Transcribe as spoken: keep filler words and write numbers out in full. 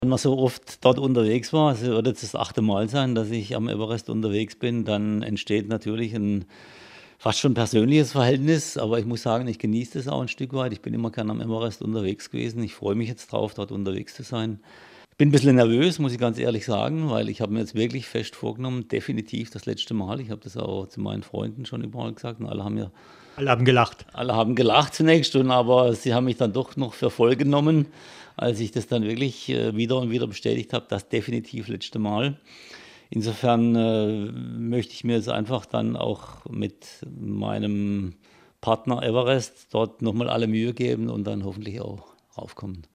Wenn man so oft dort unterwegs war, es wird jetzt das achte Mal sein, dass ich am Everest unterwegs bin, dann entsteht natürlich 'n fast schon persönliches Verhältnis, aber ich muss sagen, ich genieße das auch 'n Stück weit. Ich bin immer gern am Everest unterwegs gewesen. Ich freue mich jetzt drauf, dort unterwegs zu sein. Bin 'n bisschen nervös, muss ich ganz ehrlich sagen, weil ich habe mir jetzt wirklich fest vorgenommen, definitiv das letzte Mal. Ich habe das auch zu meinen Freunden schon überall gesagt und alle haben mir Alle haben gelacht. alle haben gelacht zunächst und aber sie haben mich dann doch noch für voll genommen, als ich das dann wirklich, äh, wieder und wieder bestätigt habe, das definitiv letzte Mal. Insofern, äh, möchte ich mir jetzt einfach dann auch mit meinem Partner Everest dort noch mal alle Mühe geben und dann hoffentlich auch raufkommen.